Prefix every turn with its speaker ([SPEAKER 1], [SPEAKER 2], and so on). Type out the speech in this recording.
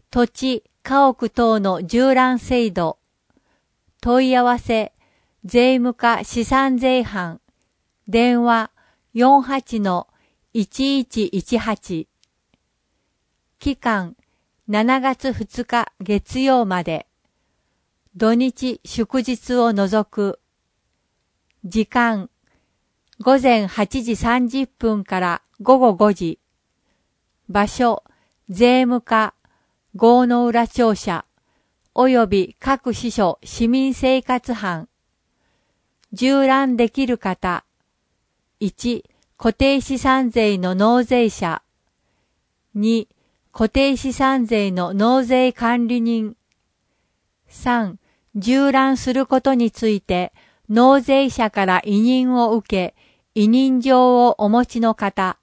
[SPEAKER 1] 土地、家屋等の縦覧制度。問い合わせ、税務課資産税班。電話 48-1118。期間、7月2日月曜まで。土日祝日を除く。時間、午前8時30分から午後5時。場所、税務課、郷の浦庁舎、および各支所市民生活班。縦覧できる方。1、固定資産税の納税者。2、固定資産税の納税管理人。3、縦覧することについて納税者から委任を受け、委任状をお持ちの方。